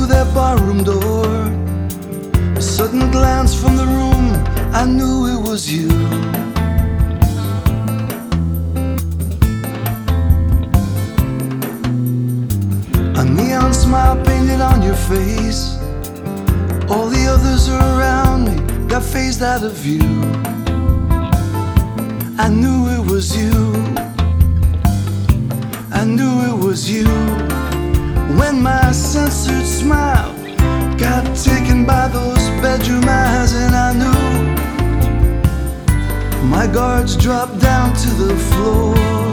that barroom door. A sudden glance from the room, I knew it was you. A neon smile painted on your face. All the others around me got phased out of view. I knew it was you. I knew it was you. When my censored smile got taken by those bedroom eyes, and I knew my guards dropped down to the floor.